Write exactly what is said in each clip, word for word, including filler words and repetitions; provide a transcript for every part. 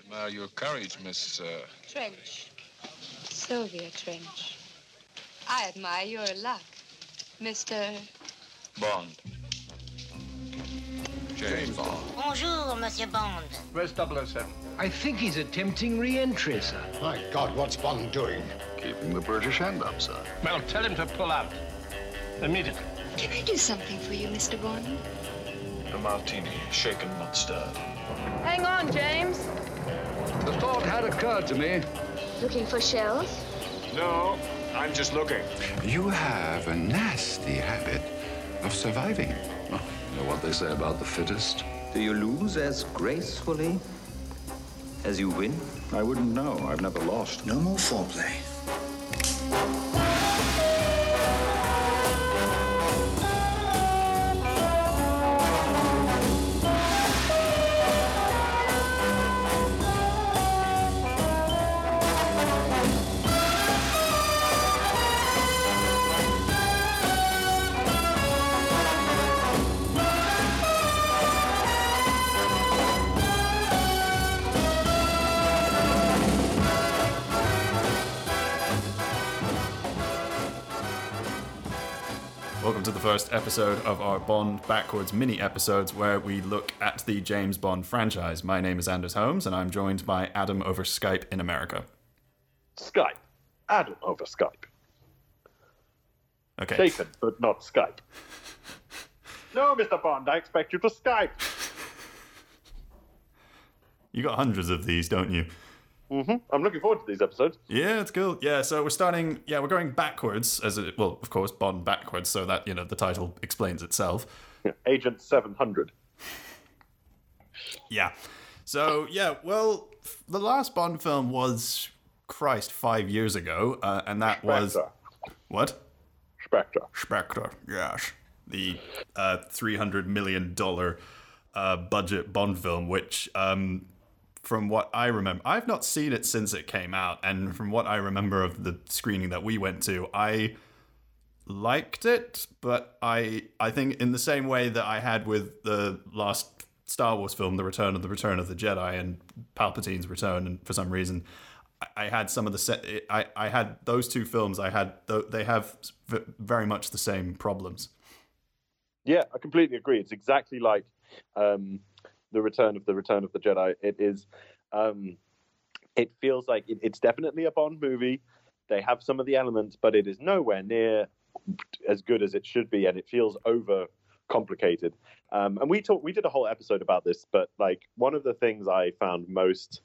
admire your courage, Miss... Uh... Trench. Sylvia Trench. I admire your luck, Mister Bond. James Bond. Bonjour, Monsieur Bond. Where's double oh seven? I think he's attempting re-entry, sir. My God, what's Bond doing? Keeping the British hand up, sir. Well, tell him to pull out. Immediately. Can I do something for you, Mister Bond? A martini, shaken, not stirred. Hang on, James. The thought had occurred to me. Looking for shells? No, I'm just looking. You have a nasty habit of surviving. Oh, you know what they say about the fittest? Do you lose as gracefully as you win? I wouldn't know. I've never lost. No more foreplay. Welcome to the first episode of our Bond Backwards mini episodes where we look at the James Bond franchise. My name is Anders Holmes and I'm joined by Adam over Skype in America. Skype. Adam over Skype. Okay. Shaken, but not Skype. No, Mister Bond, I expect you to Skype. You got hundreds of these, don't you? Mm-hmm. I'm looking forward to these episodes. Yeah, it's cool. Yeah, so we're starting, yeah, we're going backwards, as it, well, of course, Bond backwards, so that, you know, the title explains itself. Yeah, Agent seven hundred. Yeah. So, yeah, well, the last Bond film was, Christ, five years ago, uh, and that Spectre. was... What? Spectre. Spectre, yes. The uh, three hundred million dollars uh, budget Bond film, which... Um, From what I remember, I've not seen it since it came out, and from what I remember of the screening that we went to, I liked it, but I I think in the same way that I had with the last Star Wars film, The Return of the Return of the Jedi and Palpatine's Return, and for some reason, I, I had some of the set. I I had those two films. I had they have very much the same problems. Yeah, I completely agree. It's exactly like. Um, The Return of the Return of the Jedi. It is, um, it feels like it, it's definitely a Bond movie. They have some of the elements, but it is nowhere near as good as it should be, and it feels over complicated. Um, and we talked, we did a whole episode about this, but like one of the things I found most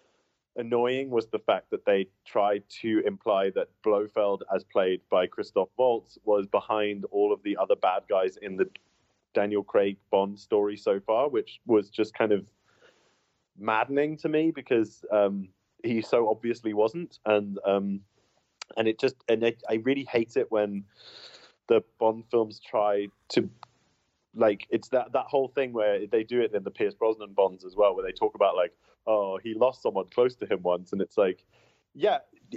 annoying was the fact that they tried to imply that Blofeld, as played by Christoph Waltz, was behind all of the other bad guys in the Daniel Craig Bond story so far, which was just kind of maddening to me because um, he so obviously wasn't, and um, and it just and it, I really hate it when the Bond films try to like it's that that whole thing where they do it in the Pierce Brosnan Bonds as well, where they talk about like, oh, he lost someone close to him once, and it's like, yeah.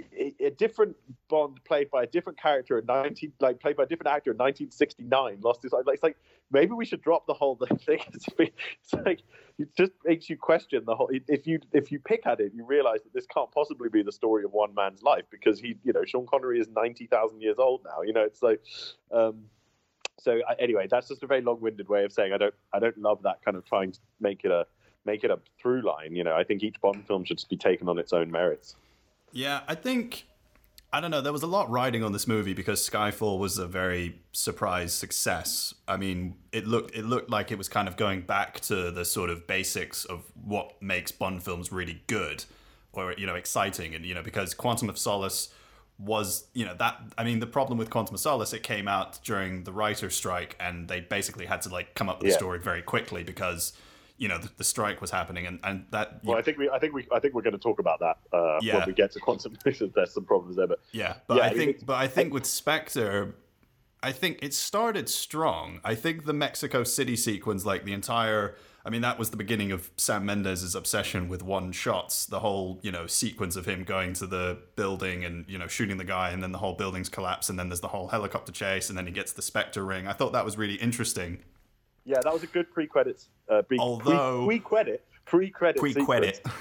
A different Bond played by a different character in nineteen, like played by a different actor in nineteen sixty-nine, lost his life. Like, it's like maybe we should drop the whole thing. It's like it just makes you question the whole. If you if you pick at it, you realize that this can't possibly be the story of one man's life because he, you know, Sean Connery is ninety thousand years old now. You know, it's like. Um, so anyway, that's just a very long-winded way of saying I don't I don't love that kind of trying to make it a make it a through line. You know, I think each Bond film should just be taken on its own merits. Yeah, I think, I don't know, there was a lot riding on this movie because Skyfall was a very surprise success. I mean, it looked it looked like it was kind of going back to the sort of basics of what makes Bond films really good or, you know, exciting. And, you know, because Quantum of Solace was, you know, that, I mean, the problem with Quantum of Solace, it came out during the writer's strike and they basically had to, like, come up with yeah. a story very quickly because... you know, the, the strike was happening, and, and that. Well, I think we, I think we, I think we're going to talk about that uh, yeah. when we get to Quantum. There's some problems there, but yeah, but yeah, I I mean, think, but I think with Spectre, I think it started strong. I think the Mexico City sequence, like the entire, I mean, that was the beginning of Sam Mendes' obsession with one shots. The whole, you know, sequence of him going to the building and, you know, shooting the guy, and then the whole building's collapse, and then there's the whole helicopter chase, and then he gets the Spectre ring. I thought that was really interesting. Yeah, that was a good pre-credits. Uh, pre- Although pre-credit, pre-credit, pre-credit,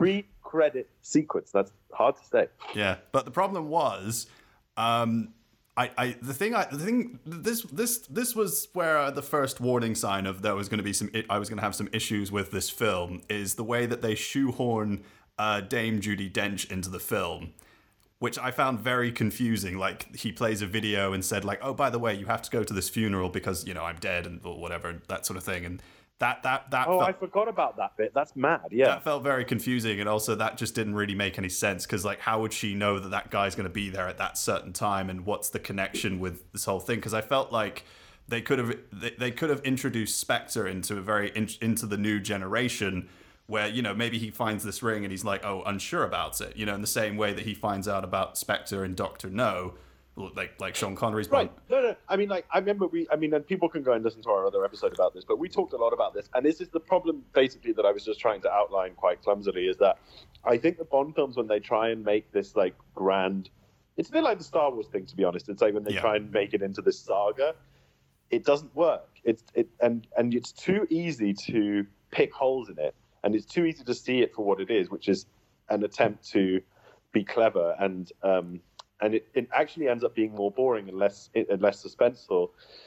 pre-credit sequence. That's hard to say. Yeah, but the problem was, um, I, I, the thing, I, the thing, this, this, this was where uh, the first warning sign of there was going to be some, I was going to have some issues with this film is the way that they shoehorn uh, Dame Judi Dench into the film, which I found very confusing. Like, he plays a video and said, like, oh, by the way, you have to go to this funeral because, you know, I'm dead and or whatever, that sort of thing. And that, that, that. Oh, felt, I forgot about that bit. That's mad. Yeah. That felt very confusing. And also that just didn't really make any sense because, like, how would she know that that guy's going to be there at that certain time? And what's the connection with this whole thing? Because I felt like they could have, they, they could have introduced Spectre into a very, in, into the new generation where, you know, maybe he finds this ring and he's like, oh, unsure about it, you know, in the same way that he finds out about Spectre and Doctor No, like like Sean Connery's Right. No, no. I mean, like, I remember we, I mean, and people can go and listen to our other episode about this, but we talked a lot about this. And this is the problem, basically, that I was just trying to outline quite clumsily, is that I think the Bond films, when they try and make this, like, grand, it's a bit like the Star Wars thing, to be honest. It's like when they Yeah. try and make it into this saga, it doesn't work. It's, it, and, and it's too easy to pick holes in it. And it's too easy to see it for what it is, which is an attempt to be clever, and um, and it, it actually ends up being more boring and less and less suspenseful.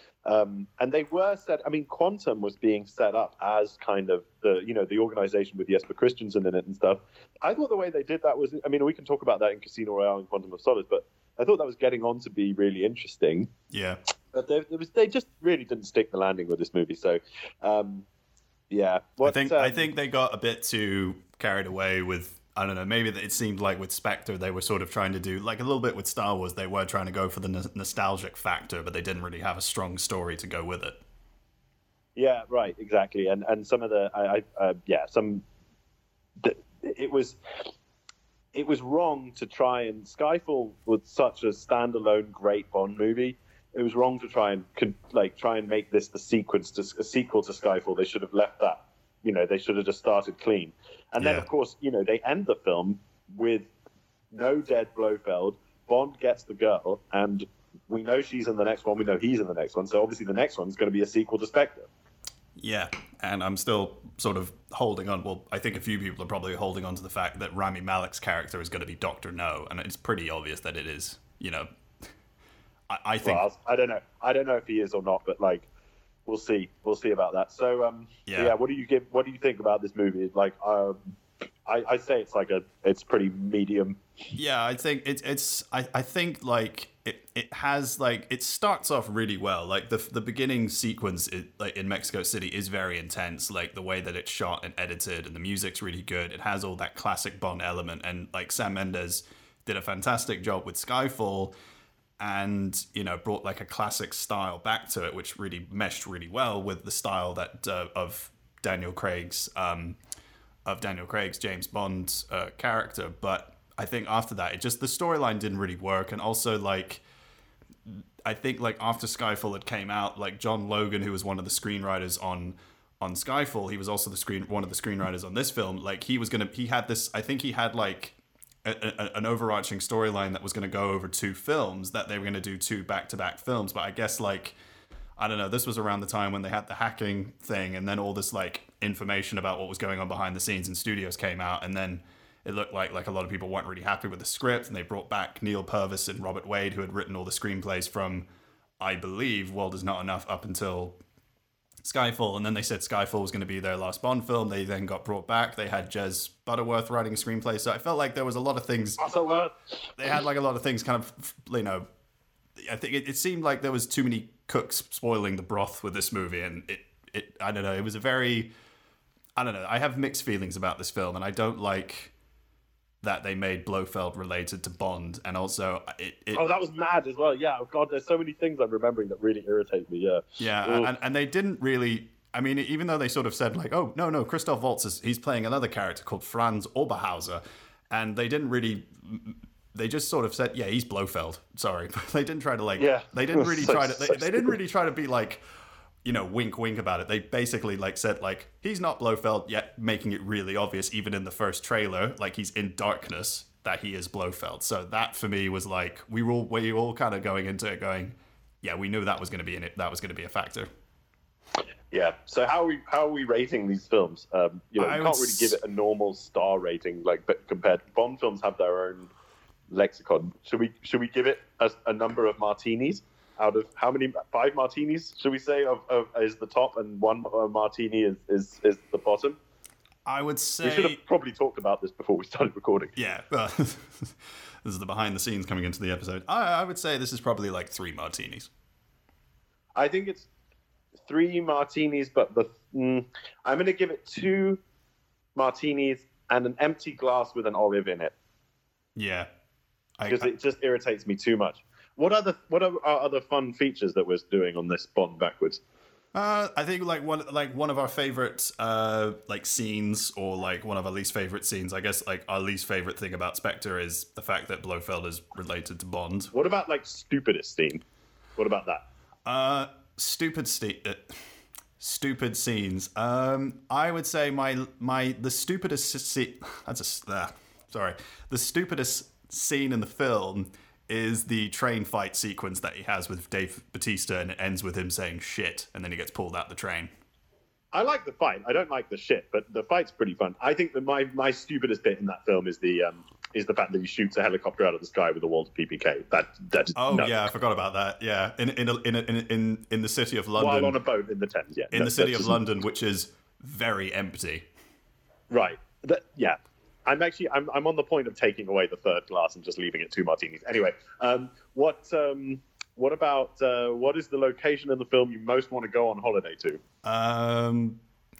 Um, and they were set. I mean, Quantum was being set up as kind of the you know the organization with Jesper Christensen in it and stuff. I thought the way they did that was. I mean, we can talk about that in Casino Royale and Quantum of Solace, but I thought that was getting on to be really interesting. Yeah. But they, it was, they just really didn't stick the landing with this movie. So. Um, Yeah, what, I think um, I think they got a bit too carried away with, I don't know, maybe it seemed like with Spectre they were sort of trying to do, like a little bit with Star Wars, they were trying to go for the n- nostalgic factor, but they didn't really have a strong story to go with it. Yeah, right, exactly, and and some of the, I, I uh, yeah, some, the, it was, it was wrong to try and Skyfall was such a standalone great Bond movie. It was wrong to try and like try and make this the sequence to a sequel to Skyfall. They should have left that. You know, they should have just started clean. And then, Yeah. of course, you know, they end the film with no dead Blofeld. Bond gets the girl, and we know she's in the next one. We know he's in the next one. So obviously, the next one's going to be a sequel to Spectre. Yeah, and I'm still sort of holding on. Well, I think a few people are probably holding on to the fact that Rami Malek's character is going to be Doctor No, and it's pretty obvious that it is. You know. I, I think well, I don't know. I don't know if he is or not, but like, we'll see. We'll see about that. So, um, Yeah. yeah. What do you give? What do you think about this movie? Like, um, I, I say it's like a, it's pretty medium. Yeah, I think it's it's. I, I think like it, it has like it starts off really well. Like the the beginning sequence, it, like in Mexico City, is very intense. Like the way that it's shot and edited, and the music's really good. It has all that classic Bond element, and like Sam Mendes did a fantastic job with Skyfall. And, you know, brought like a classic style back to it, which really meshed really well with the style that uh, of Daniel Craig's um, of Daniel Craig's James Bond uh, character. But I think after that, it just the storyline didn't really work, and also like I think like after Skyfall had came out, like John Logan, who was one of the screenwriters on on Skyfall, he was also the screen one of the screenwriters on this film. Like he was gonna he had this I think he had like. A, a, an overarching storyline that was going to go over two films, that they were going to do two back-to-back films. But I guess like I don't know, this was around the time when they had the hacking thing, and then all this like information about what was going on behind the scenes in studios came out, and then it looked like like a lot of people weren't really happy with the script, and they brought back Neil Purvis and Robert Wade, who had written all the screenplays from, I believe, World Is Not Enough up until Skyfall, and then they said Skyfall was going to be their last Bond film. They then got brought back. They had Jez Butterworth writing a screenplay, so I felt like there was a lot of things. Butterworth. They had like a lot of things, kind of, you know. I think it, it seemed like there was too many cooks spoiling the broth with this movie, and it, it, I don't know. It was a very, I don't know. I have mixed feelings about this film, and I don't like that they made Blofeld related to Bond, and also it, it oh, that was mad as well. Yeah, oh god, there's so many things I'm remembering that really irritate me. Yeah, yeah, and, and they didn't really. I mean, even though they sort of said like, oh no, no, Christoph Waltz is he's playing another character called Franz Oberhauser, and they didn't really. They just sort of said, yeah, he's Blofeld. Sorry, they didn't try to like. Yeah, they didn't really so, try to. They, so they didn't really try to be like, you know, wink, wink about it. They basically like said like he's not Blofeld yet, making it really obvious even in the first trailer, like he's in darkness. That he is Blofeld. So that for me was like we were all we were all kind of going into it going, yeah, we knew that was going to be in it. That was going to be a factor. Yeah. So how are we how are we rating these films? Um, you know, I you would can't really s- give it a normal star rating, like but compared. Bond films have their own lexicon. Should we should we give it a, a number of martinis out of how many? Five martinis, should we say, of, of is the top, and one uh, martini is, is is the bottom? I would We say. should have probably talked about this before we started recording. Yeah. Well, this is the behind the scenes coming into the episode. I, I would say this is probably like three martinis. I think it's three martinis, but the mm, I'm going to give it two martinis and an empty glass with an olive in it, Yeah. I, because I- it just irritates me too much. What other what are our other fun features that we're doing on this Bond backwards? Uh, I think like one like one of our favorite uh like scenes, or like one of our least favorite scenes. I guess like our least favorite thing about Spectre is the fact that Blofeld is related to Bond. What about like stupidest scene? What about that? Uh, stupid st- uh, stupid scenes. Um, I would say my my the stupidest scene. That's a s- uh, sorry. The stupidest scene in the film is the train fight sequence that he has with Dave Bautista, and it ends with him saying shit, and then he gets pulled out the train. I like the fight. I don't like the shit, but the fight's pretty fun. I think that my, my stupidest bit in that film is the um, is the fact that he shoots a helicopter out of the sky with a Walter P P K. That that. Oh no. yeah, I forgot about that. Yeah, in in a, in a, in in in the city of London. While on a boat in the Thames, yeah. In No, the city that's of just- London, which is very empty. Right. That, yeah. I'm actually I'm I'm on the point of taking away the third glass and just leaving it two martinis. Anyway, um, what um, what about uh, what is the location in the film you most want to go on holiday to? Um,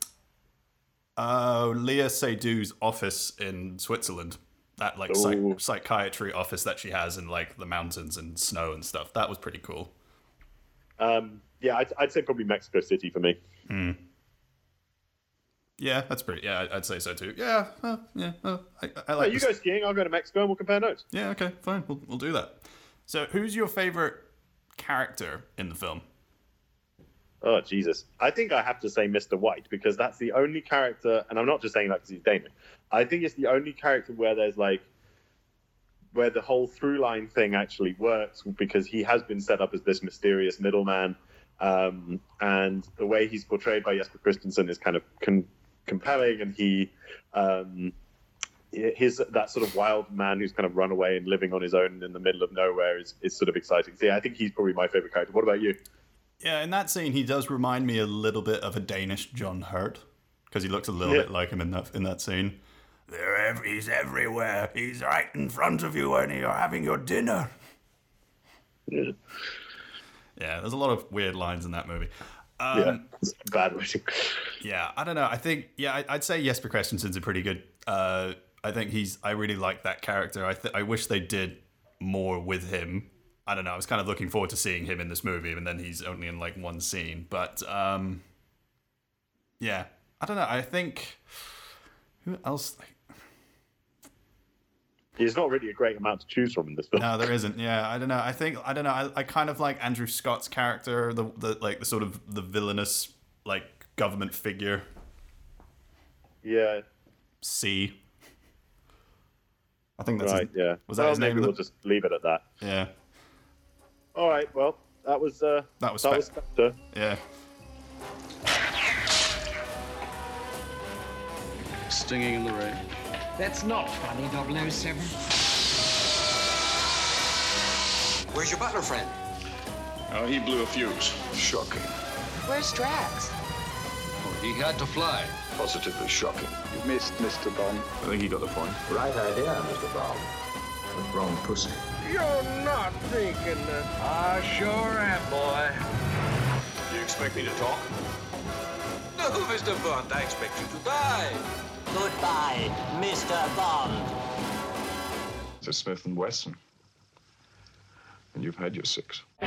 uh, Leah Seydoux' office in Switzerland. That like psych- Ooh. psychiatry office that she has in like the mountains and snow and stuff. That was pretty cool. Um, yeah, I'd, I'd say probably Mexico City for me. Hmm. Yeah, that's pretty. Yeah, I'd say so too. Yeah, uh, yeah. Uh, I, I like. Hey, you this- go skiing. I'll go to Mexico and we'll compare notes. Yeah, okay, fine. We'll we'll do that. So, who's your favorite character in the film? Oh, Jesus. I think I have to say Mister White, because that's the only character, and I'm not just saying that because he's Danish. I think it's the only character where there's like, where the whole through line thing actually works, because he has been set up as this mysterious middleman. Um, and the way he's portrayed by Jesper Christensen is kind of con- compelling, and he, um, his that sort of wild man who's kind of run away and living on his own in the middle of nowhere is, is sort of exciting. So yeah, I think he's probably my favorite character. What about you? Yeah, in that scene, he does remind me a little bit of a Danish John Hurt, because he looks a little Yeah. bit like him in that in that scene. They're ev- he's everywhere. He's right in front of you when you're having your dinner. Yeah, Yeah, there's a lot of weird lines in that movie. Um, yeah. It's bad writing. Yeah, I don't know. I think yeah, I, I'd say Jesper Christensen's a pretty good. Uh, I think he's. I really like that character. I th- I wish they did more with him. I don't know. I was kind of looking forward to seeing him in this movie, and then he's only in like one scene. But um, yeah, I don't know. I think who else? There's not really a great amount to choose from in this film. No, there isn't. Yeah, I don't know. I think I don't know. I, I kind of like Andrew Scott's character, the the like the sort of the villainous like government figure. Yeah. C. I think that's Right, his, yeah. Was that well, his maybe name? we'll just leave it at that. Yeah. All right, well, that was... Uh, That was that Spec- was Spectre. Yeah. Stinging in the rain. That's not funny, double oh seven. Where's your butler friend? Oh, he blew a fuse. Shocking. Where's Drax? Oh, he had to fly. Positively shocking. You missed Mister Bond. I think he got the point. Right idea, Mister Bond. But wrong pussy. You're not thinking that. I sure am, boy. Do you expect me to talk? No, Mister Bond, I expect you to die. Goodbye, Mister Bond. It's a Smith and Wesson. And you've had your six.